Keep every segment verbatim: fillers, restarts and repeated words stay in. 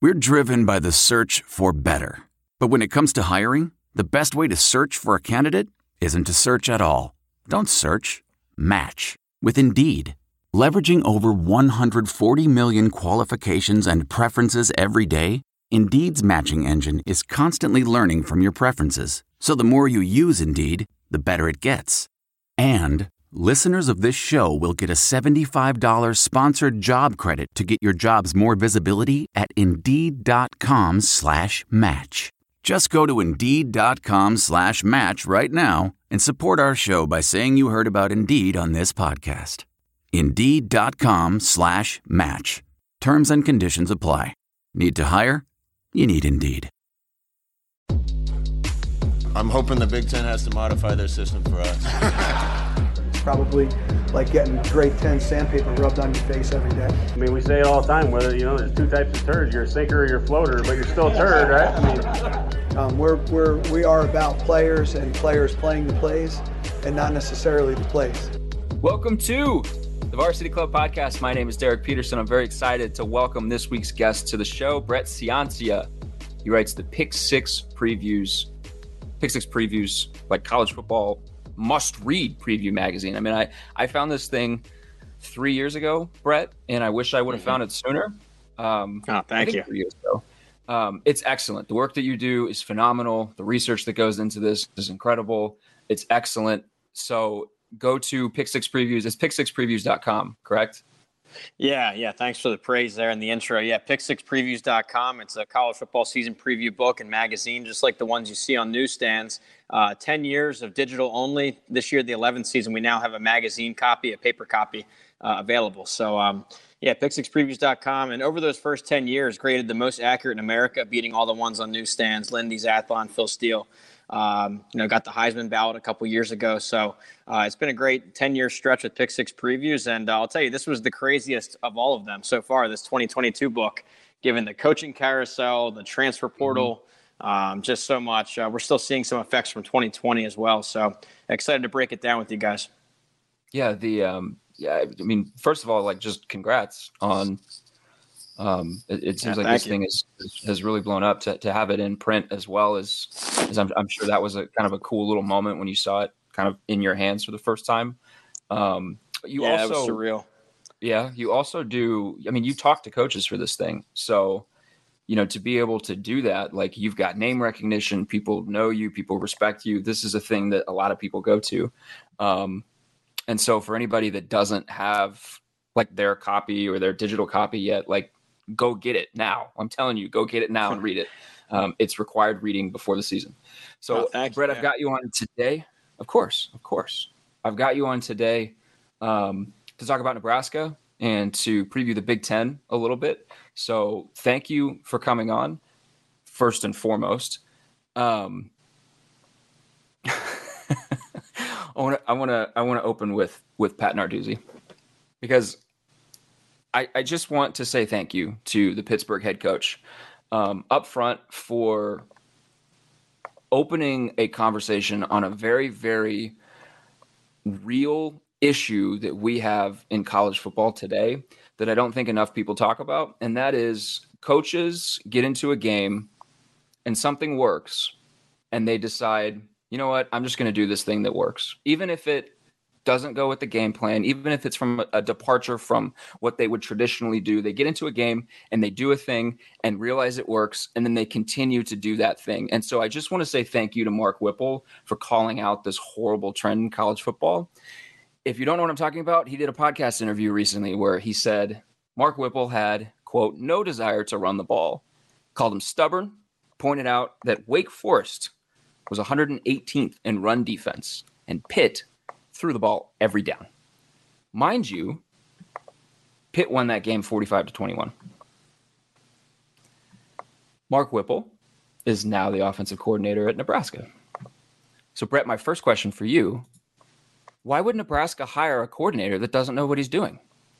We're driven by the search for better. But when it comes to hiring, the best way to search for a candidate isn't to search at all. Don't search. Match with Indeed. Leveraging over one hundred forty million qualifications and preferences every day, Indeed's matching engine is constantly learning from your preferences. So the more you use Indeed, the better it gets. And listeners of this show will get a seventy-five dollars sponsored job credit to get your jobs more visibility at Indeed.com slash match. Just go to Indeed.com slash match right now and support our show by saying you heard about Indeed on this podcast. Indeed.com slash match. Terms and conditions apply. Need to hire? You need Indeed. I'm hoping the Big Ten has to modify their system for us. Probably like getting grade ten sandpaper rubbed on your face every day. I mean, we say it all the time, whether, you know, there's two types of turds. You're a sinker or you're a floater, but you're still a turd, right? I mean, um, we're, we're, we are about players and players playing the plays and not necessarily the plays. Welcome to the Varsity Club Podcast. My name is Derek Peterson. I'm very excited to welcome this week's guest to the show, Brett Ciancia. He writes the Pick Six Previews, Pick Six Previews, like college football must-read preview magazine. I mean, I, I found this thing three years ago, Brett, and I wish I would have mm-hmm. found it sooner. Um, oh, thank you. Three years ago. Um, it's excellent. The work that you do is phenomenal. The research that goes into this is incredible. It's excellent. So go to Pick Six Previews. It's pick six previews dot com, correct? Yeah, yeah. Thanks for the praise there in the intro. Yeah, pick six previews dot com. It's a college football season preview book and magazine, just like the ones you see on newsstands. Uh, ten years of digital only. This year, the eleventh season, we now have a magazine copy, a paper copy uh, available. So, um, yeah, pick six previews dot com. And over those first ten years, graded the most accurate in America, beating all the ones on newsstands, Lindy's, Athlon, Phil Steele. Um, you know, got the Heisman ballot a couple years ago. So uh, it's been a great ten-year stretch with Pick Six Previews. And uh, I'll tell you, this was the craziest of all of them so far, this twenty twenty-two book, given the coaching carousel, the transfer portal, mm-hmm. um, just so much. Uh, we're still seeing some effects from twenty twenty as well. So excited to break it down with you guys. Yeah, the um, yeah, I mean, first of all, like, just congrats on Um, it, it seems yeah, like this you. thing is, has really blown up to, to have it in print as well as, as I'm, I'm sure that was a kind of a cool little moment when you saw it kind of in your hands for the first time. Um, you yeah, also, it was surreal. Yeah. You also do, I mean, you talk to coaches for this thing. So, you know, to be able to do that, like, you've got name recognition, people know you, people respect you. This is a thing that a lot of people go to. Um, and so for anybody that doesn't have like their copy or their digital copy yet, like, go get it now. I'm telling you, go get it now and read it. Um, it's required reading before the season. So, oh, Brett, you, I've got you on today. Of course, of course. I've got you on today um, to talk about Nebraska and to preview the Big Ten a little bit. So thank you for coming on, first and foremost. Um, I want to I want to I want to open with with Pat Narduzzi, because I, I just want to say thank you to the Pittsburgh head coach um, up front for opening a conversation on a very, very real issue that we have in college football today that I don't think enough people talk about. And that is, coaches get into a game and something works and they decide, you know what, I'm just going to do this thing that works. Even if it doesn't go with the game plan, even if it's from a, a departure from what they would traditionally do, they get into a game and they do a thing and realize it works, and then they continue to do that thing. And so I just want to say thank you to Mark Whipple for calling out this horrible trend in college football. If you don't know what I'm talking about, he did a podcast interview recently where he said Mark Whipple had, quote, no desire to run the ball, called him stubborn, pointed out that Wake Forest was one hundred eighteenth in run defense, and Pitt threw the ball every down. Mind you, Pitt won that game forty-five to twenty-one. Mark Whipple is now the offensive coordinator at Nebraska. So, Brett, my first question for you, why would Nebraska hire a coordinator that doesn't know what he's doing?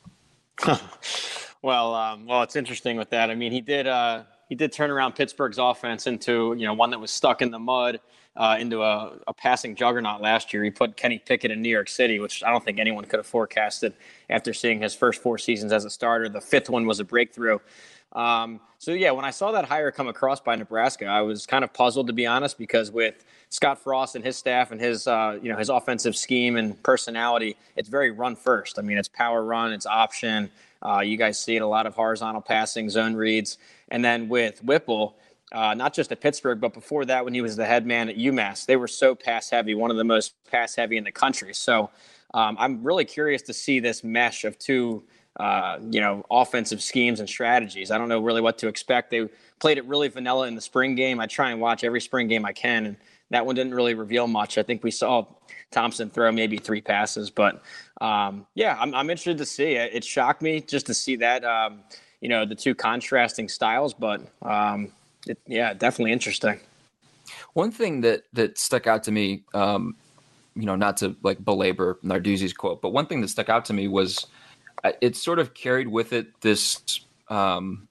well, um, well, it's interesting with that. I mean, he did uh, he did turn around Pittsburgh's offense into, you know, one that was stuck in the mud, uh, into a, a passing juggernaut last year. He put Kenny Pickett in New York City, which I don't think anyone could have forecasted after seeing his first four seasons as a starter. The fifth one was a breakthrough. Um, so, yeah, when I saw that hire come across by Nebraska, I was kind of puzzled, to be honest, because with Scott Frost and his staff and his, uh, you know, his offensive scheme and personality, it's very run first. I mean, it's power run, it's option. Uh, you guys see it, a lot of horizontal passing, zone reads. And then with Whipple, uh, not just at Pittsburgh, but before that when he was the head man at UMass, they were so pass heavy, one of the most pass heavy in the country. So um, I'm really curious to see this mesh of two Uh, you know, offensive schemes and strategies. I don't know really what to expect. They played it really vanilla in the spring game. I try and watch every spring game I can, and that one didn't really reveal much. I think we saw Thompson throw maybe three passes, but um, yeah, I'm, I'm interested to see it. It shocked me just to see that, um, you know, the two contrasting styles, but um, it, yeah, definitely interesting. One thing that, that stuck out to me, um, you know, not to like belabor Narduzzi's quote, but one thing that stuck out to me was it sort of carried with it this um,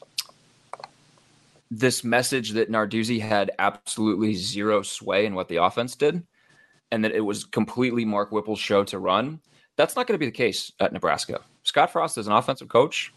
this message that Narduzzi had absolutely zero sway in what the offense did, and that it was completely Mark Whipple's show to run. That's not going to be the case at Nebraska. Scott Frost is an offensive coach.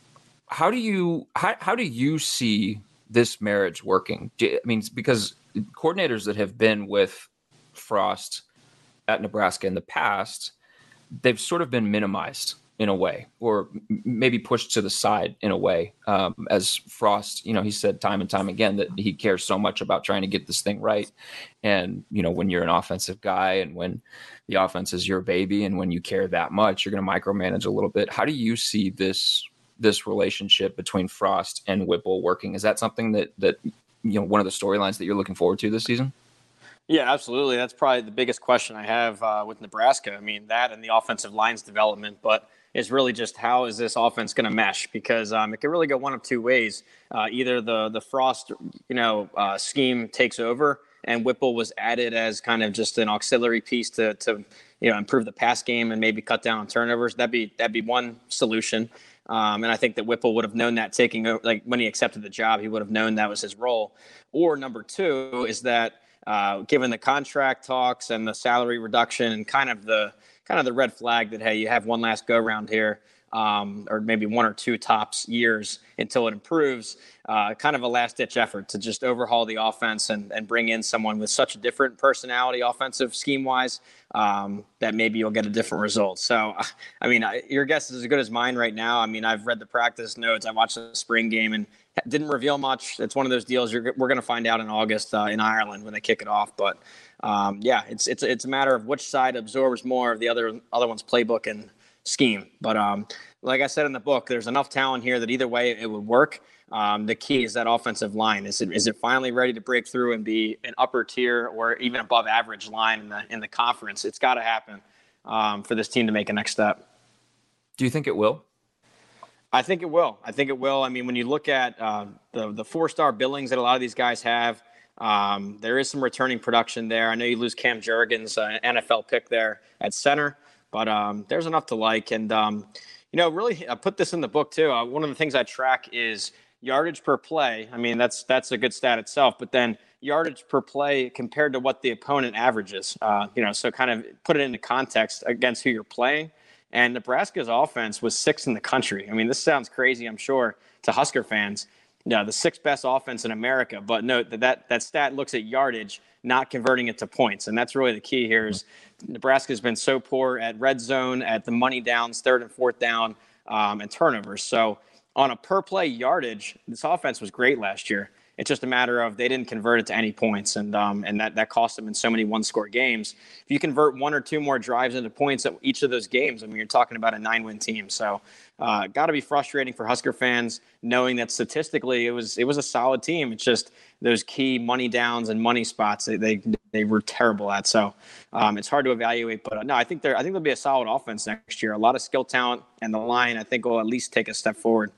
How do you how, how do you see this marriage working? Do, I mean, because coordinators that have been with Frost at Nebraska in the past, they've sort of been minimized in a way, or maybe pushed to the side in a way. Um, as Frost, you know, he said time and time again that he cares so much about trying to get this thing right. And, you know, when you're an offensive guy and when the offense is your baby and when you care that much, you're going to micromanage a little bit. How do you see this, this relationship between Frost and Whipple working? Is that something that, that, you know, one of the storylines that you're looking forward to this season? Yeah, absolutely. That's probably the biggest question I have uh, with Nebraska. I mean, that and the offensive line's development, but it's really just how is this offense going to mesh? Because um, it can really go one of two ways. Uh, either the the Frost, you know, uh, scheme takes over, and Whipple was added as kind of just an auxiliary piece to to you know improve the pass game and maybe cut down on turnovers. That'd be that'd be one solution. Um, and I think that Whipple would have known that taking over, like when he accepted the job, he would have known that was his role. Or number two is that uh, given the contract talks and the salary reduction and kind of the kind of the red flag that, hey, you have one last go round here, um, or maybe one or two tops years until it improves, uh, kind of a last ditch effort to just overhaul the offense and, and bring in someone with such a different personality, offensive scheme wise, um, that maybe you'll get a different result. So, I mean, I, your guess is as good as mine right now. I mean, I've read the practice notes. I watched the spring game and didn't reveal much. It's one of those deals you're, we're going to find out in August uh, in Ireland when they kick it off. But um, yeah, it's it's it's a matter of which side absorbs more of the other other one's playbook and scheme. But um, like I said in the book, there's enough talent here that either way it would work. Um, the key is that offensive line. Is it is it finally ready to break through and be an upper tier or even above average line in the in the conference? It's got to happen um, for this team to make a next step. Do you think it will? I think it will. I think it will. I mean, when you look at uh, the the four star billings that a lot of these guys have, um, there is some returning production there. I know you lose Cam Jurgens, uh, N F L pick there at center, but um, there's enough to like. And um, you know, really, I put this in the book too. Uh, one of the things I track is yardage per play. I mean, that's that's a good stat itself, but then yardage per play compared to what the opponent averages. Uh, you know, so kind of put it into context against who you're playing. And Nebraska's offense was sixth in the country. I mean, this sounds crazy, I'm sure, to Husker fans. Yeah, the sixth best offense in America. But note that, that that stat looks at yardage, not converting it to points. And that's really the key here is Nebraska's been so poor at red zone, at the money downs, third and fourth down, um, and turnovers. So on a per-play yardage, this offense was great last year. It's just a matter of they didn't convert it to any points, and um, and that, that cost them in so many one-score games. If you convert one or two more drives into points at each of those games, I mean, you're talking about a nine-win team. So uh, got to be frustrating for Husker fans knowing that statistically it was it was a solid team. It's just those key money downs and money spots they they, they were terrible at. So um, it's hard to evaluate. But uh, no, I think they're I think they'll be a solid offense next year. A lot of skill talent, and the line I think will at least take a step forward.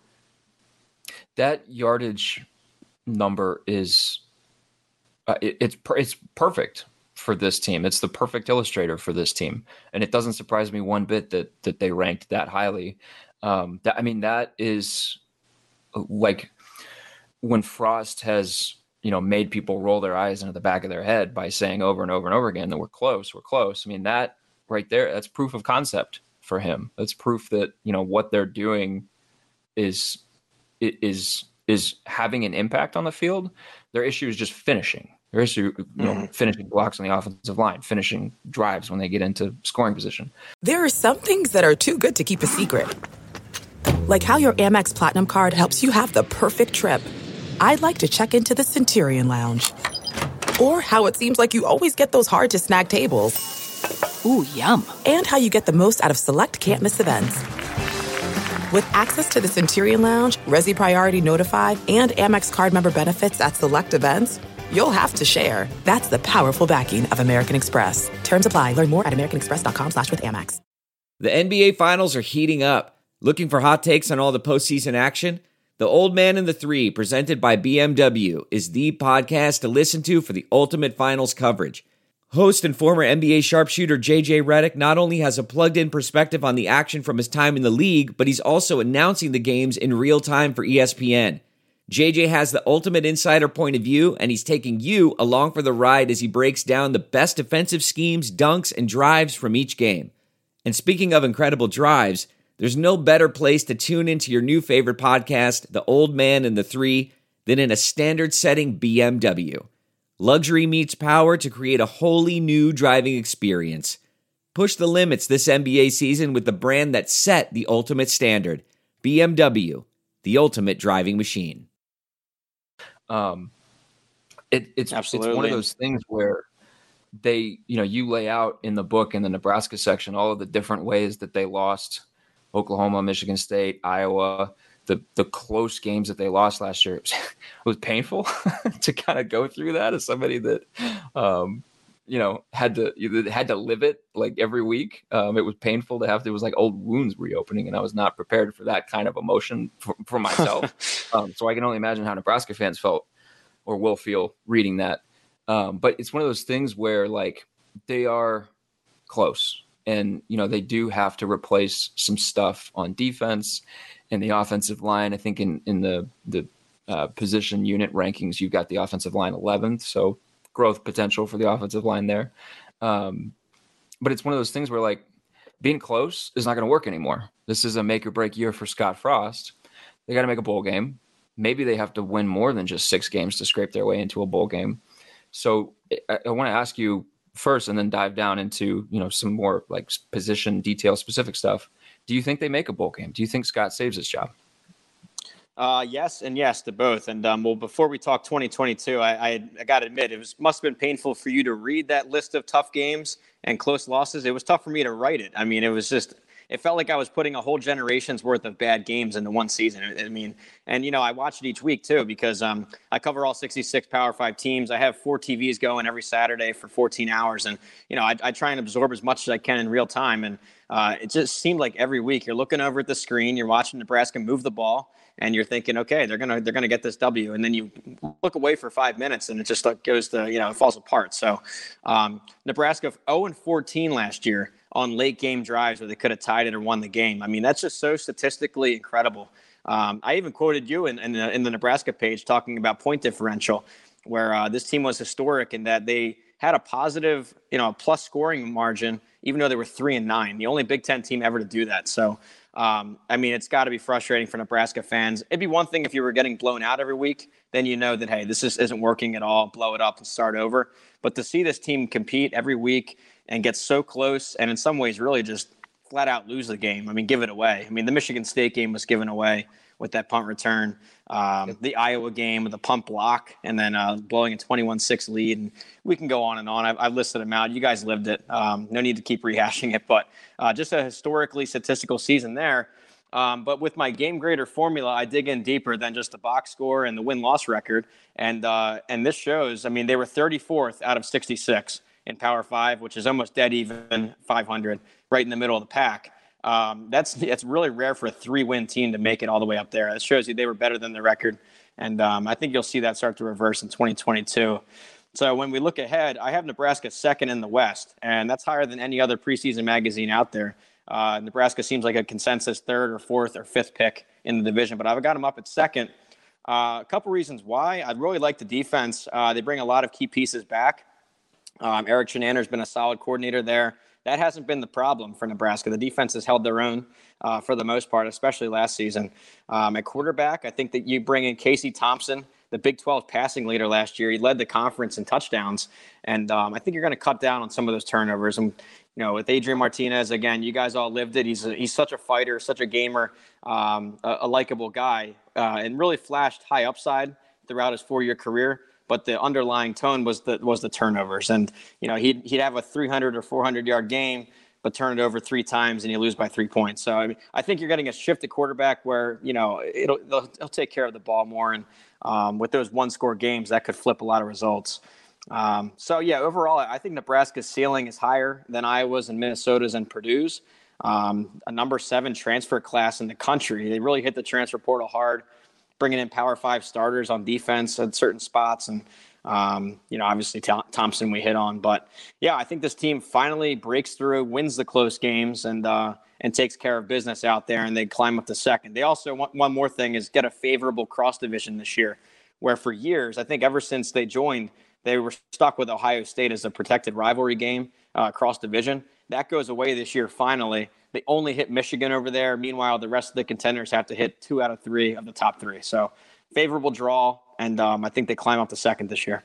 That yardage number is uh, it, it's it's perfect for this team. It's the perfect illustrator for this team, and it doesn't surprise me one bit that that they ranked that highly. Um, that, I mean, that is like when Frost has you know made people roll their eyes into the back of their head by saying over and over and over again that we're close, we're close. I mean, that right there, that's proof of concept for him. That's proof that you know what they're doing is is is having an impact on the field. Their issue is just finishing. Their issue, you know, mm-hmm. finishing blocks on the offensive line, finishing drives when they get into scoring position. There are some things that are too good to keep a secret. Like how your Amex Platinum card helps you have the perfect trip. I'd like to check into the Centurion Lounge. Or how it seems like you always get those hard-to-snag tables. Ooh, yum. And how you get the most out of select can't-miss events. With access to the Centurion Lounge, Resi Priority Notified, and Amex card member benefits at select events, you'll have to share. That's the powerful backing of American Express. Terms apply. Learn more at americanexpress.com slash with Amex. The N B A Finals are heating up. Looking for hot takes on all the postseason action? The Old Man and the Three, presented by B M W, is the podcast to listen to for the ultimate finals coverage. Host and former N B A sharpshooter J J Redick not only has a plugged-in perspective on the action from his time in the league, but he's also announcing the games in real time for E S P N. J J has the ultimate insider point of view, and he's taking you along for the ride as he breaks down the best defensive schemes, dunks, and drives from each game. And speaking of incredible drives, there's no better place to tune into your new favorite podcast, The Old Man and the Three, than in a standard-setting B M W. Luxury meets power to create a wholly new driving experience. Push the limits this N B A season with the brand that set the ultimate standard. B M W, the ultimate driving machine. Um, it, it's Absolutely. It's one of those things where they, you know, you lay out in the book in the Nebraska section all of the different ways that they lost Oklahoma, Michigan State, Iowa, the the close games that they lost last year. It was, it was painful to kind of go through that as somebody that, um, you know, had to had to live it like every week. Um, it was painful to have to, it was like old wounds reopening, and I was not prepared for that kind of emotion for, for myself. um, so I can only imagine how Nebraska fans felt or will feel reading that. Um, but it's one of those things where like they are close, and, you know, they do have to replace some stuff on defense and the offensive line. I think in, in the, the uh, position unit rankings, you've got the offensive line eleventh. So growth potential for the offensive line there. Um, but it's one of those things where like being close is not going to work anymore. This is a make or break year for Scott Frost. They got to make a bowl game. Maybe they have to win more than just six games to scrape their way into a bowl game. So I, I want to ask you first, and then dive down into, you know, some more like position detail specific stuff. Do you think they make a bowl game? Do you think Scott saves his job? Uh, yes, and yes to both. And um, well, before we talk twenty twenty-two, I, I, I got to admit, it was must have been painful for you to read that list of tough games and close losses. It was tough for me to write it. I mean, it was just, it felt like I was putting a whole generation's worth of bad games into one season. I mean, and, you know, I watch it each week, too, because um, I cover all sixty-six Power five teams. I have four T Vs going every Saturday for fourteen hours. And, you know, I, I try and absorb as much as I can in real time. And uh, it just seemed like every week you're looking over at the screen, you're watching Nebraska move the ball, and you're thinking, okay, they're going to they're gonna get this W. And then you look away for five minutes, and it just like goes to, you know, it falls apart. So um, Nebraska oh and fourteen last year on late game drives where they could have tied it or won the game. I mean, that's just so statistically incredible. Um, I even quoted you in, in, the, in the Nebraska page talking about point differential, where uh, this team was historic in that they had a positive, you know, a plus scoring margin, even though they were three and nine, the only Big Ten team ever to do that. So, um, I mean, it's got to be frustrating for Nebraska fans. It'd be one thing if you were getting blown out every week, then you know that, hey, this is, isn't working at all, blow it up and start over. But to see this team compete every week and get so close, and in some ways really just flat out lose the game. I mean, give it away. I mean, the Michigan State game was given away with that punt return. Um, the Iowa game with the punt block, and then uh, blowing a twenty-one six lead. And we can go on and on. I've, I've listed them out. You guys lived it. Um, no need to keep rehashing it, but uh, just a historically statistical season there. Um, but with my game grader formula, I dig in deeper than just the box score and the win-loss record. And uh, and this shows, I mean, they were thirty-fourth out of sixty-six in Power Five, which is almost dead even five hundred, right in the middle of the pack. Um, that's that's really rare for a three-win team to make it all the way up there. It shows you they were better than the record, and um, I think you'll see that start to reverse in twenty twenty-two. So when we look ahead, I have Nebraska second in the West, and that's higher than any other preseason magazine out there. Uh, Nebraska seems like a consensus third or fourth or fifth pick in the division, but I've got them up at second. Uh, a couple reasons why. I really like the defense. Uh, they bring a lot of key pieces back. Um, Eric Shenander's been a solid coordinator there. that hasn't been the problem for Nebraska. The defense has held their own uh, for the most part, especially last season. Um, at quarterback, I think that you bring in Casey Thompson, the Big twelve passing leader last year. He led the conference in touchdowns. And um, I think you're going to cut down on some of those turnovers. And, you know, with Adrian Martinez, again, you guys all lived it. He's a, he's such a fighter, such a gamer, um, a, a likable guy, uh, and really flashed high upside throughout his four-year career. But the underlying tone was the was the turnovers. And, you know, he'd, he'd have a three hundred or four hundred yard game, but turn it over three times and you lose by three points. So, I mean, I think you're getting a shift at quarterback where, you know, it'll, they'll, they'll take care of the ball more. And um, with those one-score games, that could flip a lot of results. Um, so, yeah, overall, I think Nebraska's ceiling is higher than Iowa's and Minnesota's and Purdue's. Um, a number seven transfer class in the country. They really hit the transfer portal hard, bringing in Power Five starters on defense at certain spots. And, um, you know, obviously Th- Thompson we hit on. But, yeah, I think this team finally breaks through, wins the close games, and uh, and takes care of business out there, and they climb up to second. They also want one more thing is get a favorable cross-division this year, where for years, I think ever since they joined, they were stuck with Ohio State as a protected rivalry game uh, cross-division. That goes away this year finally. They only hit Michigan over there. Meanwhile, the rest of the contenders have to hit two out of three of the top three. So favorable draw, and um, I think they climb up to second this year.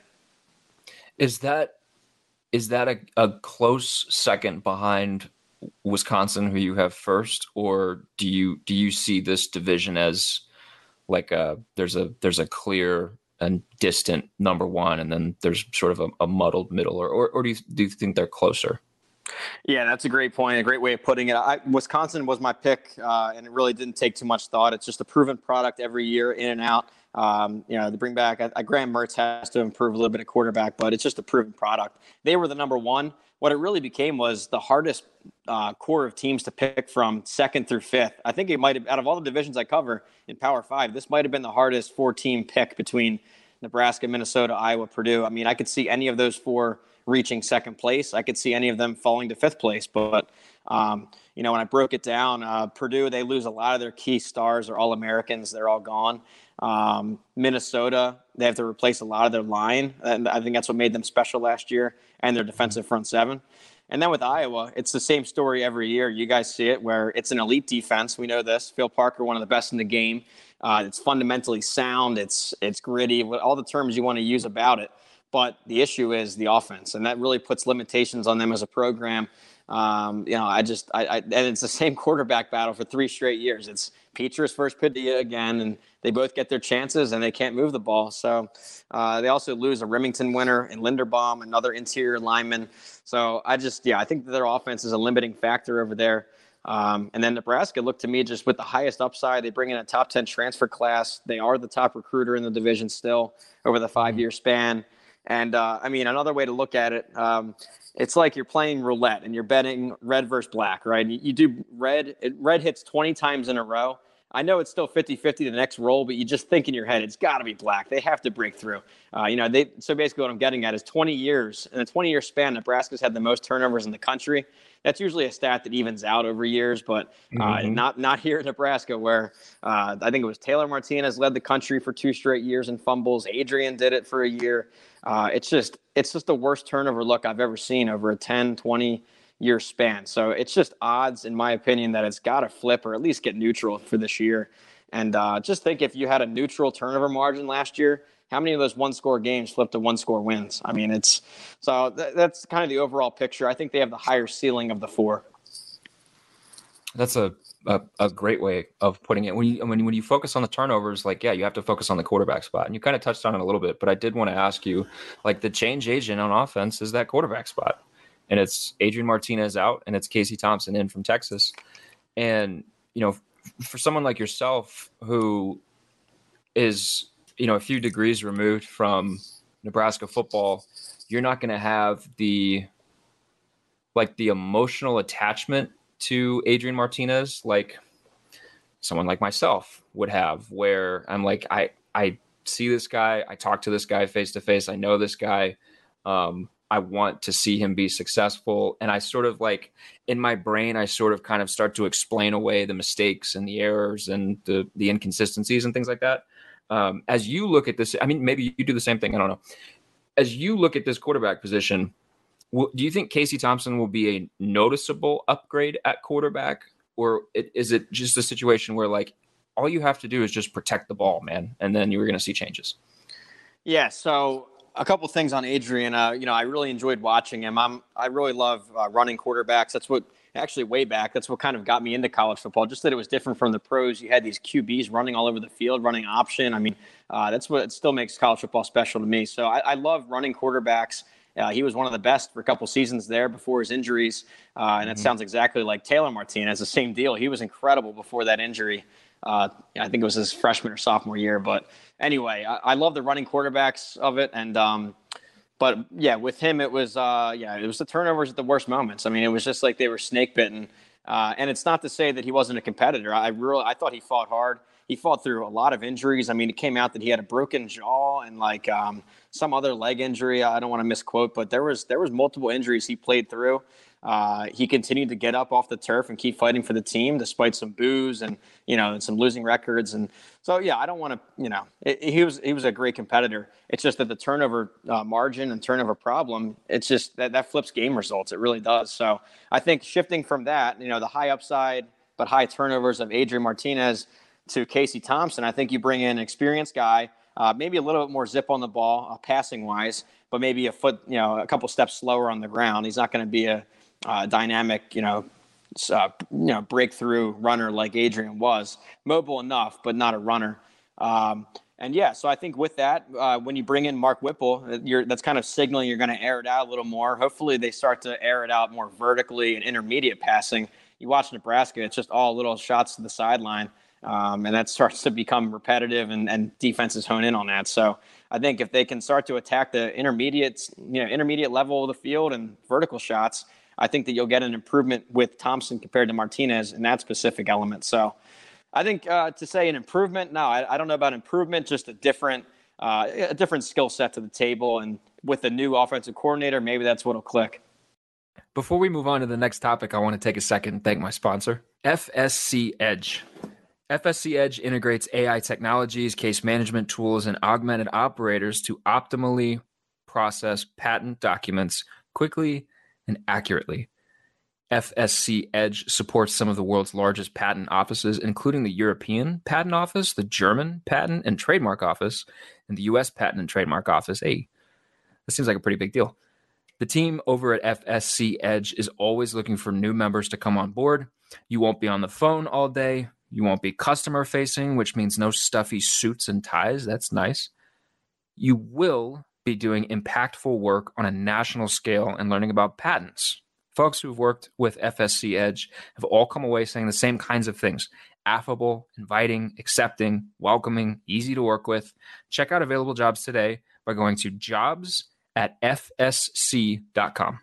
Is that is that a, a close second behind Wisconsin, who you have first, or do you do you see this division as like a there's a there's a clear and distant number one, and then there's sort of a, a muddled middle, or, or or do you do you think they're closer? Yeah, that's a great point. A great way of putting it. I, Wisconsin was my pick, uh, and it really didn't take too much thought. It's just a proven product every year, in and out. Um, you know, to bring back, I, I, Graham Mertz has to improve a little bit at quarterback, but it's just a proven product. They were the number one. What it really became was the hardest uh, core of teams to pick from second through fifth. I think it might have, out of all the divisions I cover in Power Five, this might have been the hardest four-team pick between Nebraska, Minnesota, Iowa, Purdue. I mean, I could see any of those four reaching second place. I could see any of them falling to fifth place. But, um, you know, when I broke it down, uh, Purdue, they lose a lot of their key stars. They're all Americans. They're all gone. Um, Minnesota, they have to replace a lot of their line. And I think that's what made them special last year, and their defensive front seven. And then with Iowa, it's the same story every year. You guys see it, where it's an elite defense. We know this. Phil Parker, one of the best in the game. Uh, it's fundamentally sound. It's it's gritty. All the terms you want to use about it. But the issue is the offense, and that really puts limitations on them as a program. Um, you know, I just, I, I, and it's the same quarterback battle for three straight years. It's Petrus versus Padilla again, and they both get their chances, and they can't move the ball. So uh, they also lose a Remington winner and Linderbaum, another interior lineman. So I just, yeah, I think that their offense is a limiting factor over there. Um, and then Nebraska looked to me just with the highest upside. They bring in a top ten transfer class. They are the top recruiter in the division still over the five-year span. And, uh, I mean, another way to look at it, um, it's like you're playing roulette and you're betting red versus black, right? You, you do red, it, red hits twenty times in a row. I know it's still fifty-fifty the next roll, but you just think in your head, it's got to be black. They have to break through. Uh, you know, they. So basically what I'm getting at is twenty years. In a twenty-year span, Nebraska's had the most turnovers in the country. That's usually a stat that evens out over years, but uh, mm-hmm. not not here in Nebraska, where uh, I think it was Taylor Martinez led the country for two straight years in fumbles. Adrian did it for a year. Uh, it's just it's just the worst turnover look I've ever seen over a ten, twenty-year span. So it's just odds, in my opinion, that it's got to flip or at least get neutral for this year. And uh, just think if you had a neutral turnover margin last year, how many of those one-score games flipped to one-score wins? I mean, it's so th- that's kind of the overall picture. I think they have the higher ceiling of the four. That's a, a, a great way of putting it. When you when, when you focus on the turnovers, like, yeah, you have to focus on the quarterback spot. And you kind of touched on it a little bit, but I did want to ask you, like, the change agent on offense is that quarterback spot. And it's Adrian Martinez out, and it's Casey Thompson in from Texas. And, you know, for someone like yourself who is, you know, a few degrees removed from Nebraska football, you're not going to have the, like, the emotional attachment to Adrian Martinez like someone like myself would have, where I'm like, I, I see this guy, I talk to this guy face to face, I know this guy, um, I want to see him be successful. And I sort of like in my brain, I sort of kind of start to explain away the mistakes and the errors and the, the inconsistencies and things like that. Um, as you look at this, I mean, maybe you do the same thing. I don't know. As you look at this quarterback position, w- do you think Casey Thompson will be a noticeable upgrade at quarterback, or it, is it just a situation where like all you have to do is just protect the ball, man, and then you were going to see changes? Yeah. So a couple things on Adrian. Uh, you know, I really enjoyed watching him. I'm I really love uh, running quarterbacks. That's what actually way back. That's what kind of got me into college football. Just that it was different from the pros. You had these Q Bs running all over the field, running option. I mean, uh, that's what it still makes college football special to me. So I, I love running quarterbacks. Uh, he was one of the best for a couple seasons there before his injuries. Uh, and it mm-hmm. sounds exactly like Taylor Martinez, the same deal. He was incredible before that injury. Uh, I think it was his freshman or sophomore year. But anyway, I, I love the running quarterbacks of it. And, um, but yeah, with him, it was, uh, yeah, it was the turnovers at the worst moments. I mean, it was just like they were snake bitten. Uh, and it's not to say that he wasn't a competitor. I really, I thought he fought hard. He fought through a lot of injuries. I mean, it came out that he had a broken jaw and like um, some other leg injury. I don't want to misquote, but there was there was multiple injuries he played through. Uh, he continued to get up off the turf and keep fighting for the team despite some boos and you know and some losing records. And so yeah, I don't want to you know it, he was he was a great competitor. It's just that the turnover uh, margin and turnover problem, it's just that that flips game results. It really does. So I think shifting from that, you know, the high upside but high turnovers of Adrian Martinez to Casey Thompson, I think you bring in an experienced guy, uh, maybe a little bit more zip on the ball, uh, passing wise, but maybe a foot, you know, a couple steps slower on the ground. He's not going to be a uh, dynamic, you know, uh, you know, breakthrough runner like Adrian was. Mobile enough, but not a runner. Um, and yeah, so I think with that, uh, when you bring in Mark Whipple, you're, that's kind of signaling you're going to air it out a little more. Hopefully they start to air it out more vertically and intermediate passing. You watch Nebraska, it's just all little shots to the sideline. Um, and that starts to become repetitive and, and defenses hone in on that. So I think if they can start to attack the intermediate, you know, intermediate level of the field and vertical shots, I think that you'll get an improvement with Thompson compared to Martinez in that specific element. So I think uh, to say an improvement, no, I, I don't know about improvement, just a different, uh, a different skill set to the table. And with the new offensive coordinator, maybe that's what'll click. Before we move on to the next topic, I want to take a second and thank my sponsor, F S C Edge. F S C Edge integrates A I technologies, case management tools, and augmented operators to optimally process patent documents quickly and accurately. F S C Edge supports some of the world's largest patent offices, including the European Patent Office, the German Patent and Trademark Office, and the U S Patent and Trademark Office. Hey, that seems like a pretty big deal. The team over at F S C Edge is always looking for new members to come on board. You won't be on the phone all day. You won't be customer facing, which means no stuffy suits and ties. That's nice. You will be doing impactful work on a national scale and learning about patents. Folks who've worked with F S C Edge have all come away saying the same kinds of things. Affable, inviting, accepting, welcoming, easy to work with. Check out available jobs today by going to jobs at f s c dot com.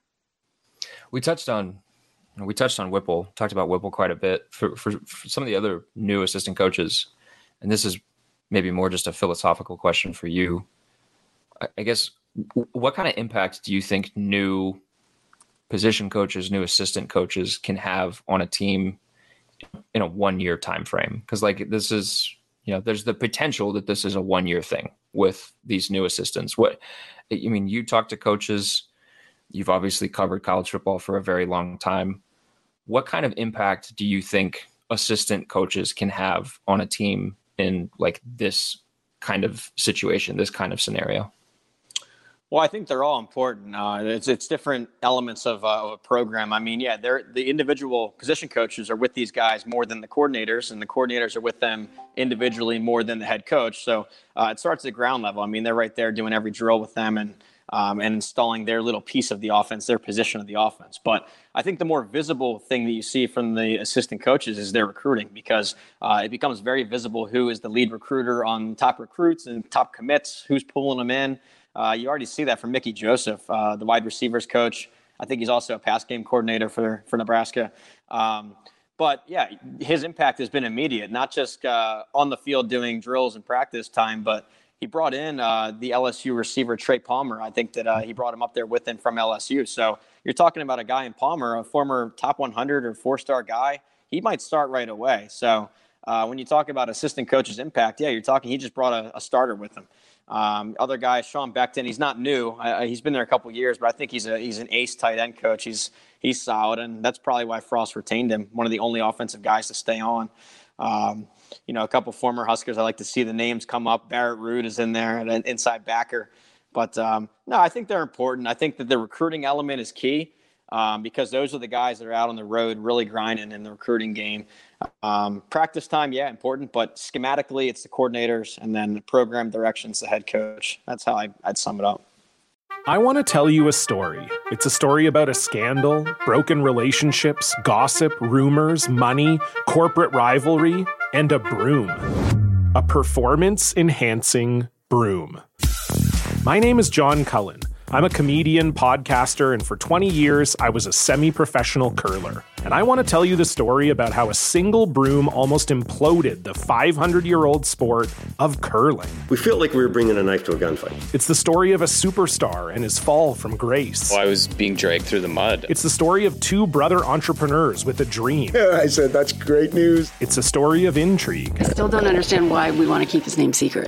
We touched on We touched on Whipple, talked about Whipple quite a bit. For, for, for some of the other new assistant coaches, and this is maybe more just a philosophical question for you, I, I guess, what kind of impact do you think new position coaches, new assistant coaches can have on a team in a one-year time frame? Because like this is, you know, there's the potential that this is a one-year thing with these new assistants. What, I mean, you talk to coaches. You've obviously covered college football for a very long time. What kind of impact do you think assistant coaches can have on a team in like this kind of situation, this kind of scenario? Well, I think they're all important. Uh, it's it's different elements of, uh, of a program. I mean, yeah, they're the individual position coaches are with these guys more than the coordinators, and the coordinators are with them individually more than the head coach. So uh, it starts at the ground level. I mean, they're right there doing every drill with them and um, and installing their little piece of the offense, their position of the offense. But I think the more visible thing that you see from the assistant coaches is their recruiting, because uh, it becomes very visible who is the lead recruiter on top recruits and top commits, who's pulling them in. Uh, you already see that from Mickey Joseph, uh, the wide receivers coach. I think he's also a pass game coordinator for, for Nebraska. Um, but, yeah, his impact has been immediate, not just uh, on the field doing drills and practice time, but he brought in uh, the L S U receiver Trey Palmer. I think that uh, he brought him up there with him from L S U. So you're talking about a guy in Palmer, a former top one hundred or four-star guy. He might start right away. So uh, when you talk about assistant coach's impact, yeah, you're talking he just brought a, a starter with him. Um, other guy, Sean Beckton, he's not new. I, he's been there a couple of years, but I think he's a he's an ace tight end coach. He's he's solid, and that's probably why Frost retained him. One of the only offensive guys to stay on. Um, you know, a couple former Huskers, I like to see the names come up. Barrett Ruud is in there, an inside backer. But um, no, I think they're important. I think that the recruiting element is key. Um, because those are the guys that are out on the road really grinding in the recruiting game. Um, practice time, yeah, important, but schematically it's the coordinators and then the program directions, the head coach. That's how I, I'd sum it up. I want to tell you a story. It's a story about a scandal, broken relationships, gossip, rumors, money, corporate rivalry, and a broom. A performance-enhancing broom. My name is John Cullen. I'm a comedian, podcaster, and for twenty years, I was a semi-professional curler. And I want to tell you the story about how a single broom almost imploded the five hundred year old sport of curling. We felt like we were bringing a knife to a gunfight. It's the story of a superstar and his fall from grace. Well, I was being dragged through the mud. It's the story of two brother entrepreneurs with a dream. Yeah, I said, that's great news. It's a story of intrigue. I still don't understand why we want to keep his name secret.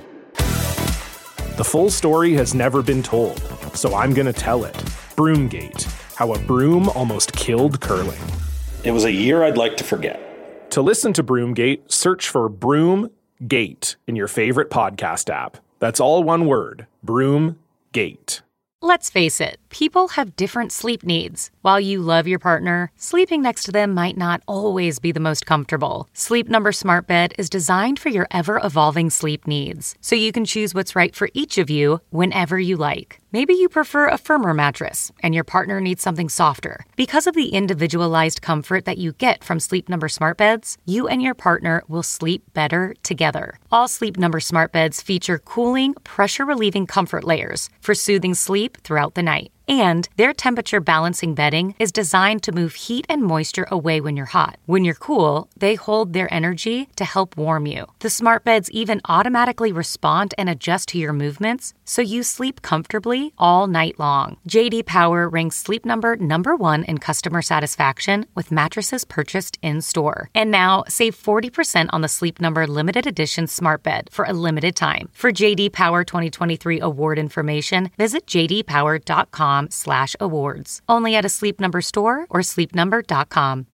The full story has never been told, so I'm going to tell it. Broomgate, how a broom almost killed curling. It was a year I'd like to forget. To listen to Broomgate, search for Broomgate in your favorite podcast app. That's all one word, Broomgate. Let's face it, people have different sleep needs. While you love your partner, sleeping next to them might not always be the most comfortable. Sleep Number Smart Bed is designed for your ever-evolving sleep needs, so you can choose what's right for each of you whenever you like. Maybe you prefer a firmer mattress and your partner needs something softer. Because of the individualized comfort that you get from Sleep Number Smart Beds, you and your partner will sleep better together. All Sleep Number Smart Beds feature cooling, pressure-relieving comfort layers for soothing sleep throughout the night. And their temperature balancing bedding is designed to move heat and moisture away when you're hot. When you're cool, they hold their energy to help warm you. The smart beds even automatically respond and adjust to your movements, so you sleep comfortably all night long. J D Power ranks Sleep Number number one in customer satisfaction with mattresses purchased in-store. And now, save forty percent on the Sleep Number limited edition smart bed for a limited time. For J D Power twenty twenty-three award information, visit j d power dot com slash awards. Only at a Sleep Number store or sleep number dot com.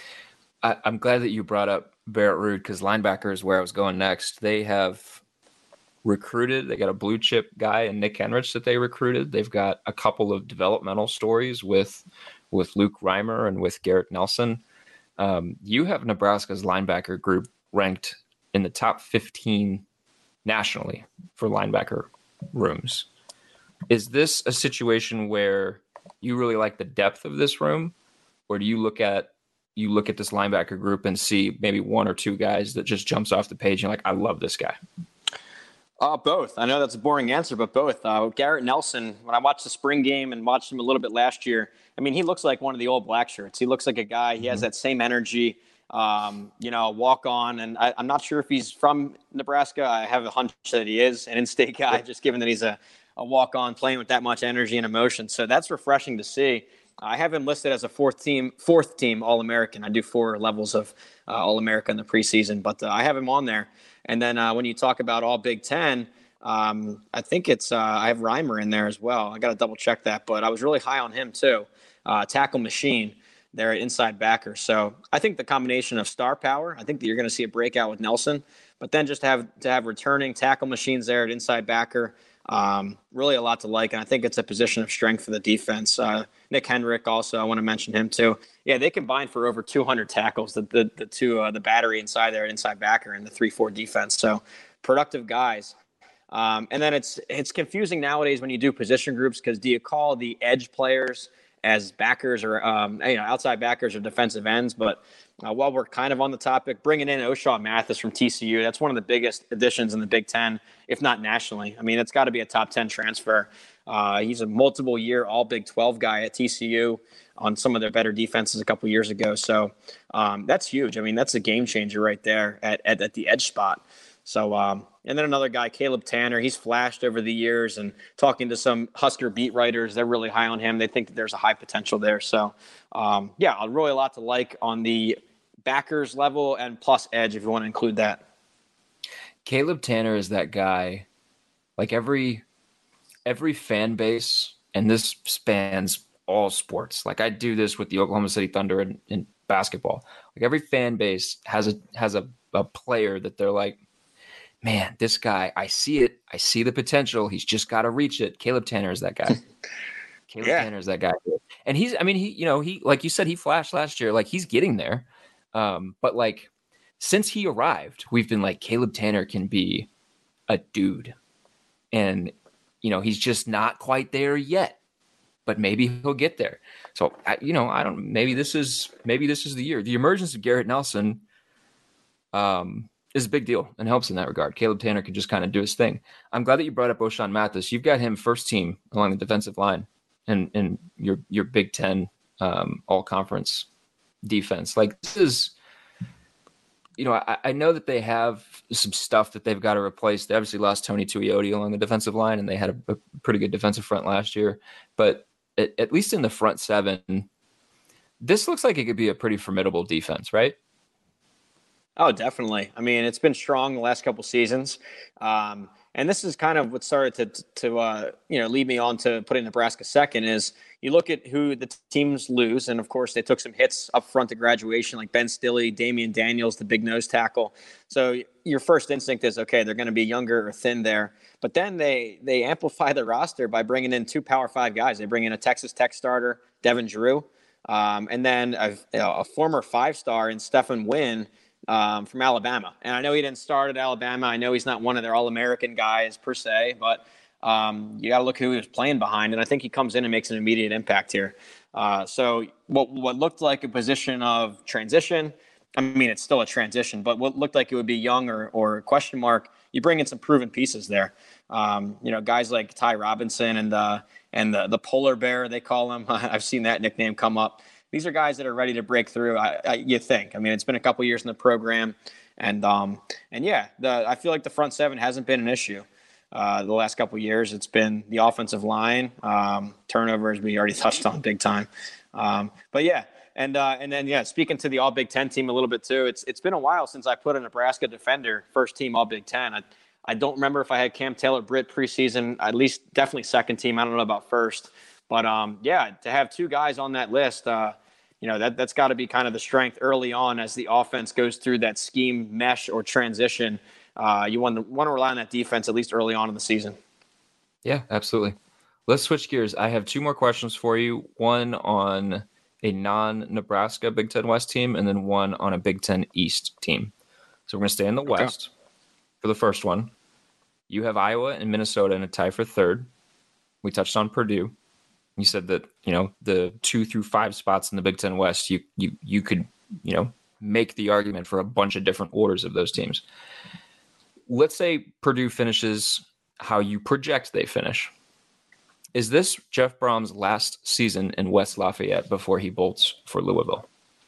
I, I'm glad that you brought up Barrett Ruud, because linebacker is where I was going next. They have recruited, they got a blue chip guy in Nick Henrich that they recruited. They've got a couple of developmental stories with, with Luke Reimer and with Garrett Nelson. Um, you have Nebraska's linebacker group ranked in the top fifteen nationally for linebacker rooms. Is this a situation where you really like the depth of this room, or do you look at you look at this linebacker group and see maybe one or two guys that just jumps off the page and you're like, I love this guy? Uh, both. I know that's a boring answer, but both. Uh, Garrett Nelson, when I watched the spring game and watched him a little bit last year, I mean, he looks like one of the old black shirts. He looks like a guy. He has mm-hmm. that same energy, um, you know, walk on. And I, I'm not sure if he's from Nebraska. I have a hunch that he is an in-state guy, just given that he's a a walk-on playing with that much energy and emotion. So that's refreshing to see. I have him listed as a fourth team, fourth team All-American. I do four levels of uh, All-America in the preseason, but uh, I have him on there. And then uh, when you talk about all Big Ten, um, I think it's, uh, I have Reimer in there as well. I got to double check that, but I was really high on him too. Uh, tackle machine there at inside backer. So I think the combination of star power, I think that you're going to see a breakout with Nelson, but then just have to have returning tackle machines there at inside backer. Um, really a lot to like, and I think it's a position of strength for the defense. Uh, Nick Henrich also, I want to mention him too. Yeah, they combined for over two hundred tackles, the the, the two, uh, the battery inside there, inside backer, and the three four defense. So productive guys. Um, and then it's it's confusing nowadays when you do position groups, because do you call the edge players as backers or um, you know outside backers or defensive ends? But uh, while we're kind of on the topic, bringing in O'Shawn Mathis from T C U, that's one of the biggest additions in the Big Ten, if not nationally. I mean, it's got to be a top ten transfer. Uh, he's a multiple year all Big twelve guy at T C U on some of their better defenses a couple years ago. So um, that's huge. I mean, that's a game changer right there at, at, at the edge spot. So, um, and then another guy, Caleb Tanner, he's flashed over the years, and talking to some Husker beat writers, they're really high on him. They think that there's a high potential there. So, um, yeah, really a lot to like on the backers level and plus edge, if you want to include that. Caleb Tanner is that guy. like every every fan base, and this spans all sports. Like I do this with the Oklahoma City Thunder in, in basketball. Like every fan base has a has a, a player that they're like, man, this guy, I see it. I see the potential. He's just got to reach it. Caleb Tanner is that guy. Caleb yeah. Tanner is that guy. And he's, I mean, he, you know, he, like you said, he flashed last year. Like he's getting there. Um, but like since he arrived, we've been like, Caleb Tanner can be a dude. And, you know, he's just not quite there yet, but maybe he'll get there. So, I, you know, I don't, maybe this is, maybe this is the year. The emergence of Garrett Nelson, um, is a big deal and helps in that regard. Caleb Tanner can just kind of do his thing. I'm glad that you brought up O'Shawn Mathis. You've got him first team along the defensive line and in, in your your Big Ten um, all conference defense. Like this is, you know, I, I know that they have some stuff that they've got to replace. They obviously lost Tony Tuioti along the defensive line, and they had a, a pretty good defensive front last year. But at, at least in the front seven, this looks like it could be a pretty formidable defense, right? Oh, definitely. I mean, it's been strong the last couple seasons. Um, and this is kind of what started to, to uh, you know, lead me on to putting Nebraska second is you look at who the teams lose. And of course they took some hits up front to graduation, like Ben Stilley, Damian Daniels, the big nose tackle. So your first instinct is, okay, they're going to be younger or thin there. But then they, they amplify the roster by bringing in two Power Five guys. They bring in a Texas Tech starter, Devin Drew, um, and then a, you know, a former five-star in Stefan Wynn, Um, from Alabama. And I know he didn't start at Alabama. I know he's not one of their All-American guys per se, but um, you got to look who he was playing behind. And I think he comes in and makes an immediate impact here. Uh, so what what looked like a position of transition, I mean, it's still a transition, but what looked like it would be young or, or a question mark, you bring in some proven pieces there. Um, you know, guys like Ty Robinson and the, and the, the polar bear, they call him. I've seen that nickname come up. These are guys that are ready to break through. I, I, you think? I mean, it's been a couple years in the program, and um, and yeah, the, I feel like the front seven hasn't been an issue uh, the last couple of years. It's been the offensive line, um, turnovers we already touched on big time. Um, but yeah, and uh, and then yeah, speaking to the All Big Ten team a little bit too. It's it's been a while since I put a Nebraska defender first team All Big Ten. I, I don't remember if I had Cam Taylor Britt preseason. At least definitely second team. I don't know about first. But, um, yeah, to have two guys on that list, uh, you know, that, that's got to be kind of the strength early on as the offense goes through that scheme mesh or transition. Uh, you want to, want to rely on that defense at least early on in the season. Yeah, absolutely. Let's switch gears. I have two more questions for you, one on a non-Nebraska Big Ten West team and then one on a Big Ten East team. So we're going to stay in the West. Okay. For the first one, you have Iowa and Minnesota in a tie for third. We touched on Purdue. You said that, you know, the two through five spots in the Big Ten West, you you you could, you know, make the argument for a bunch of different orders of those teams. Let's say Purdue finishes how you project they finish. Is this Jeff Brom's last season in West Lafayette before he bolts for Louisville?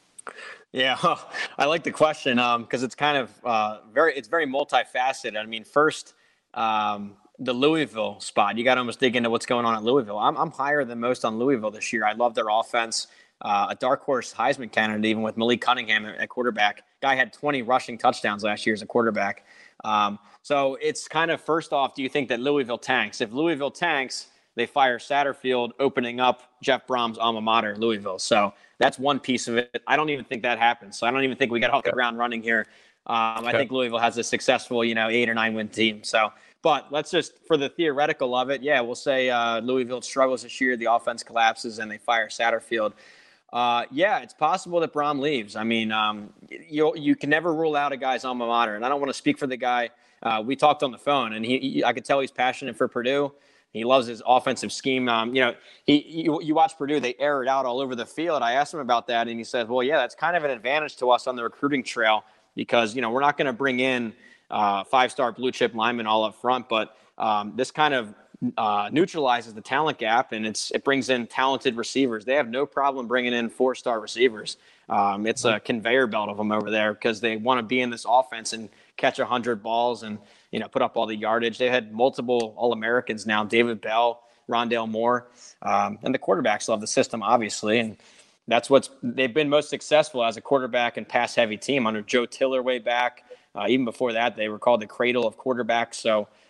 Yeah, I like the question because um, it's kind of uh, very it's very multifaceted. I mean, first, um, the Louisville spot, you got to almost dig into what's going on at Louisville. I'm, I'm higher than most on Louisville this year. I love their offense. Uh, a dark horse Heisman candidate, even with Malik Cunningham at, at quarterback. Guy had twenty rushing touchdowns last year as a quarterback. Um, so it's kind of, first off, do you think that Louisville tanks? If Louisville tanks, they fire Satterfield, opening up Jeff Brom's alma mater, Louisville. So that's one piece of it. I don't even think that happens. So I don't even think we got off the ground running here. Um, okay. I think Louisville has a successful, you know, eight or nine win team. So, but let's just, for the theoretical of it, yeah, we'll say uh, Louisville struggles this year. The offense collapses and they fire Satterfield. Uh, yeah, it's possible that Brom leaves. I mean, um, you you can never rule out a guy's alma mater, and I don't want to speak for the guy. Uh, we talked on the phone, and he, he I could tell he's passionate for Purdue. He loves his offensive scheme. Um, you know, he you, you watch Purdue; they air it out all over the field. I asked him about that, and he said, "Well, yeah, that's kind of an advantage to us on the recruiting trail because you know we're not going to bring in uh, five-star blue chip linemen all up front, but um, this kind of Uh, neutralizes the talent gap, and it's it brings in talented receivers. They have no problem bringing in four-star receivers. Um, it's a conveyor belt of them over there because they want to be in this offense and catch one hundred balls and you know put up all the yardage. They had multiple All-Americans now, David Bell, Rondale Moore, um, and the quarterbacks love the system, obviously, and that's what's they've been most successful as a quarterback and pass-heavy team under Joe Tiller way back. Uh, even before that, they were called the cradle of quarterbacks. So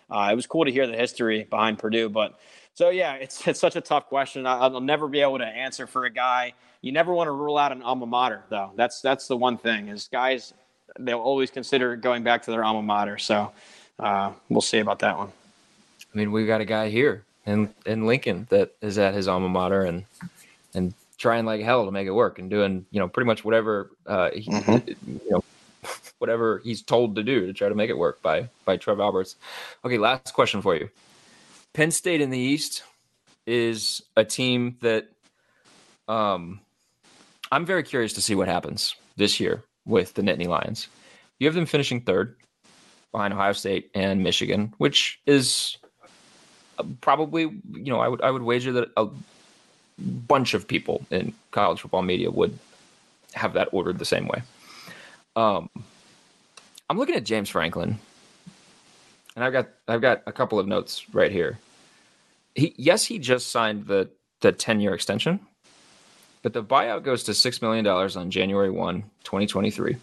uh, it was cool to hear the history behind Purdue. But so, yeah, it's it's such a tough question. I, I'll never be able to answer for a guy. You never want to rule out an alma mater, though. That's that's the one thing is guys, they'll always consider going back to their alma mater. So uh, we'll see about that one. I mean, we've got a guy here in, in Lincoln that is at his alma mater and and trying like hell to make it work and doing, you know, pretty much whatever uh, he, mm-hmm. you know, whatever he's told to do to try to make it work by by Trev Alberts. Okay, last question for you. Penn State in the East is a team that um, I'm very curious to see what happens this year with the Nittany Lions. You have them finishing third behind Ohio State and Michigan, which is probably, you know, I would I would wager that a bunch of people in college football media would have that ordered the same way. Um, I'm looking at James Franklin, and I've got I've got a couple of notes right here. He yes, he just signed the the ten-year extension, but the buyout goes to six million dollars on January first, twenty twenty-three.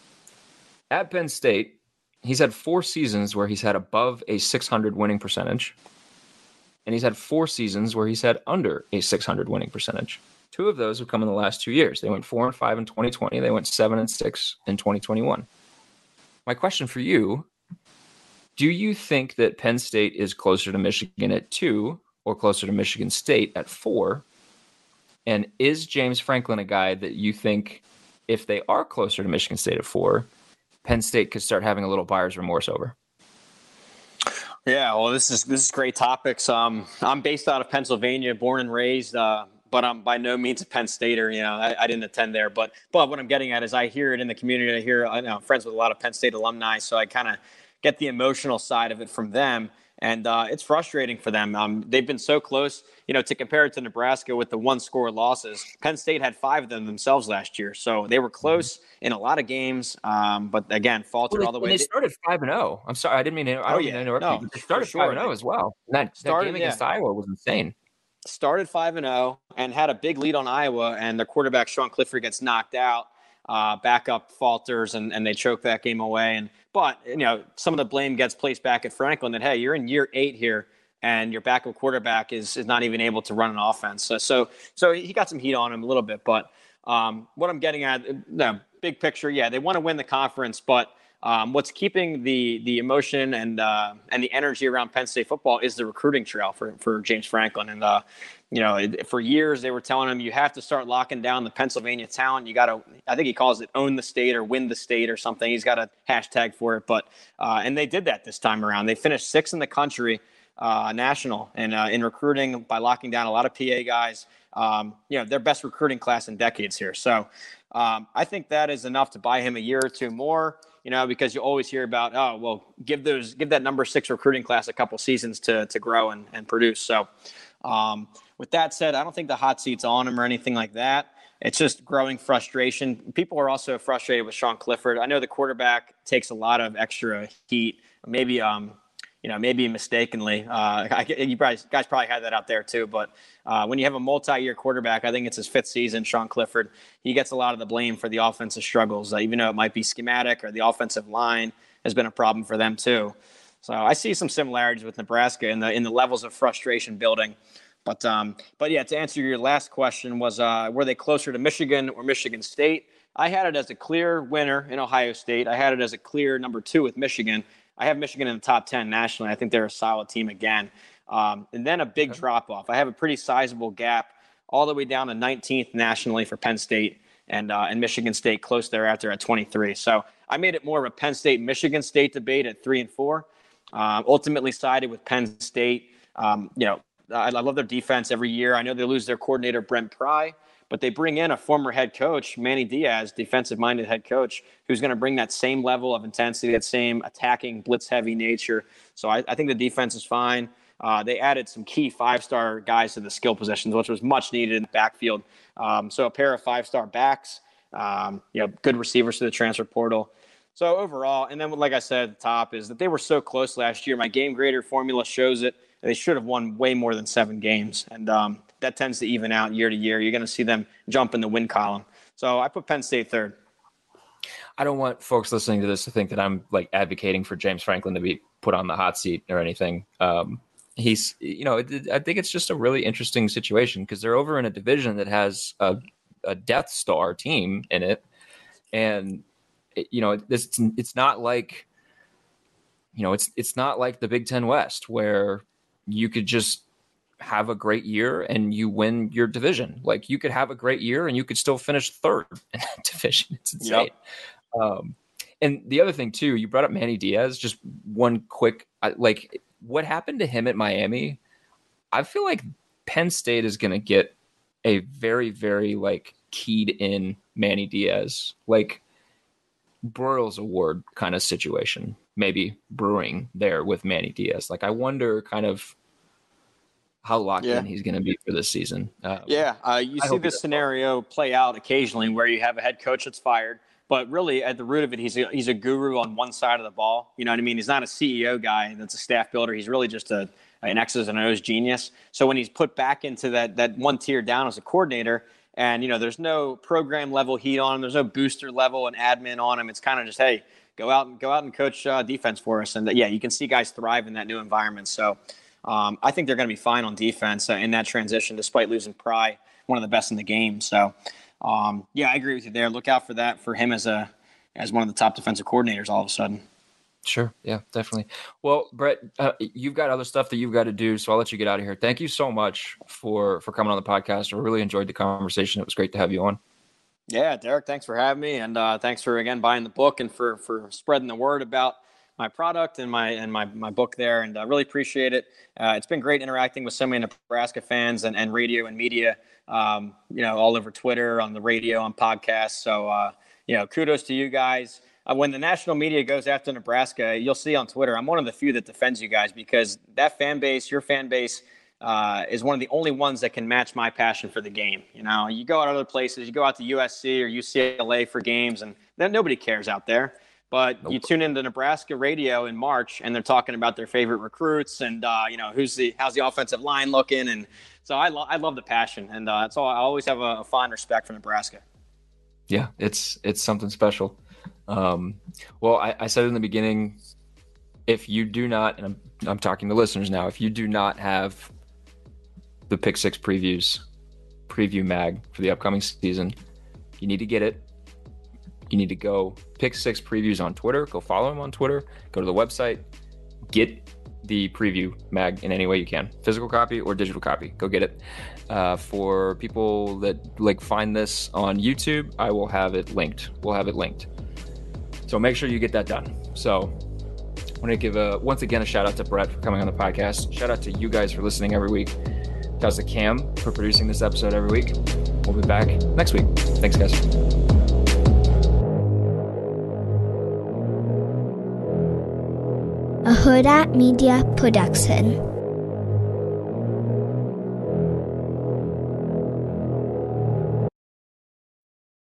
At Penn State, he's had four seasons where he's had above a six hundred winning percentage. And he's had four seasons where he's had under a six hundred winning percentage. Two of those have come in the last two years. They went four and five in twenty twenty. They went seven and six in twenty twenty-one. My question for you, do you think that Penn State is closer to Michigan at two or closer to Michigan State at four? And is James Franklin a guy that you think if they are closer to Michigan State at four, Penn State could start having a little buyer's remorse over? Yeah, well, this is this is great topics. Um, I'm based out of Pennsylvania, born and raised, uh, but I'm by no means a Penn Stater. You know, I, I didn't attend there, but but what I'm getting at is I hear it in the community. I hear I know I'm friends with a lot of Penn State alumni, so I kind of get the emotional side of it from them, and uh, it's frustrating for them. Um, they've been so close. You know, to compare it to Nebraska with the one-score losses, Penn State had five of them themselves last year, so they were close in a lot of games. Um, but again, faltered well, they, all the way. They started five and zero. I'm sorry, I didn't mean to. I don't oh, mean yeah. to interrupt no, you. They started sure. five and zero as well. That, started, that game against yeah. Iowa was insane. Started five and zero and had a big lead on Iowa, and their quarterback Sean Clifford gets knocked out. Uh, backup falters, and, and they choke that game away. And but you know, some of the blame gets placed back at Franklin. That hey, you're in year eight here, and your backup quarterback is is not even able to run an offense. So so, so he got some heat on him a little bit. But um, what I'm getting at, no, big picture, yeah, they want to win the conference, but um, what's keeping the the emotion and uh, and the energy around Penn State football is the recruiting trail for for James Franklin. And uh, you know, for years they were telling him you have to start locking down the Pennsylvania talent. You got to, I think he calls it own the state or win the state or something. He's got a hashtag for it. But uh, and they did that this time around. They finished sixth in the country uh, national and uh, in recruiting by locking down a lot of P A guys. Um, you know, their best recruiting class in decades here. So um, I think that is enough to buy him a year or two more. You know, because you always hear about, oh, well, give those, give that number six recruiting class a couple seasons to to grow and, and produce. So, um, with that said, I don't think the hot seat's on him or anything like that. It's just growing frustration. People are also frustrated with Sean Clifford. I know the quarterback takes a lot of extra heat. Maybe, um, you know, maybe mistakenly. Uh, I, you probably, guys probably had that out there too. But uh, when you have a multi-year quarterback, I think it's his fifth season, Sean Clifford, he gets a lot of the blame for the offensive struggles, uh, even though it might be schematic or the offensive line has been a problem for them too. So I see some similarities with Nebraska in the in the levels of frustration building. But um, but yeah, to answer your last question was, uh, were they closer to Michigan or Michigan State? I had it as a clear winner in Ohio State. I had it as a clear number two with Michigan. I have Michigan in the top ten nationally. I think they're a solid team again. Um, and then a big okay. drop-off. I have a pretty sizable gap all the way down to nineteenth nationally for Penn State and uh, and Michigan State close thereafter at twenty-three. So I made it more of a Penn State-Michigan State debate at three and four. Uh, ultimately sided with Penn State. Um, you know, I, I love their defense every year. I know they lose their coordinator, Brent Pry, but they bring in a former head coach, Manny Diaz, defensive-minded head coach, who's going to bring that same level of intensity, that same attacking, blitz-heavy nature. So I, I think the defense is fine. Uh, they added some key five-star guys to the skill positions, which was much needed in the backfield. Um, so a pair of five-star backs, um, you know, good receivers to the transfer portal. So overall, and then like I said at the top, is that they were so close last year. My game grader formula shows it. They should have won way more than seven games. And um, that tends to even out year to year. You're going to see them jump in the win column. So I put Penn State third. I don't want folks listening to this to think that I'm like advocating for James Franklin to be put on the hot seat or anything. Um, he's, you know, it, I think it's just a really interesting situation because they're over in a division that has a, a Death Star team in it. And, it, you know, it's, it's not like, you know, it's, it's not like the Big Ten West where you could just have a great year and you win your division. Like you could have a great year and you could still finish third in that division. It's insane. Yep. Um, and the other thing too, you brought up Manny Diaz, just one quick, like what happened to him at Miami. I feel like Penn State is going to get a very, very like keyed in Manny Diaz, like Broyles Award kind of situation, maybe brewing there with Manny Diaz. Like I wonder kind of how locked yeah. in he's going to be for this season. Um, yeah, uh, you I see this scenario play out occasionally where you have a head coach that's fired, but really at the root of it, he's a, he's a guru on one side of the ball. You know what I mean? He's not a C E O guy that's a staff builder. He's really just a an X's and O's genius. So when he's put back into that that one tier down as a coordinator, and you know there's no program level heat on him, there's no booster level and admin on him. It's kind of just hey, go out and go out and coach uh, defense for us. And uh, yeah, you can see guys thrive in that new environment. So. Um, I think they're going to be fine on defense uh, in that transition, despite losing Pry, one of the best in the game. So, um, yeah, I agree with you there. Look out for that for him as a as one of the top defensive coordinators all of a sudden. Sure. Yeah, definitely. Well, Brett, uh, you've got other stuff that you've got to do, so I'll let you get out of here. Thank you so much for, for coming on the podcast. I really enjoyed the conversation. It was great to have you on. Yeah, Derek, thanks for having me. And uh, thanks for, again, buying the book and for, for spreading the word about my product and my and my my book there, and I uh, really appreciate it. Uh, it's been great interacting with so many Nebraska fans and, and radio and media, um, you know, all over Twitter, on the radio, on podcasts. So, uh, you know, kudos to you guys. Uh, when the national media goes after Nebraska, you'll see on Twitter, I'm one of the few that defends you guys because that fan base, your fan base, uh, is one of the only ones that can match my passion for the game. You know, you go out other places, you go out to U S C or U C L A for games, and then nobody cares out there. But nope. You tune into Nebraska radio in March, and they're talking about their favorite recruits and uh, you know who's the how's the offensive line looking, and so I lo- I love the passion, and uh, that's all. I always have a, a fond respect for Nebraska. Yeah, it's it's something special. Um, well, I, I said in the beginning, if you do not, and I'm I'm talking to listeners now, if you do not have the Pick Six Previews preview mag for the upcoming season, you need to get it. You need to go Pick Six Previews on Twitter. Go follow him on Twitter. Go to the website. Get the preview mag in any way you can. Physical copy or digital copy. Go get it. Uh, for people that like find this on YouTube, I will have it linked. We'll have it linked. So make sure you get that done. So I want to give a once again a shout out to Brett for coming on the podcast. Shout out to you guys for listening every week. Shout out to Cam for producing this episode every week. We'll be back next week. Thanks, guys. A Huda Media Production.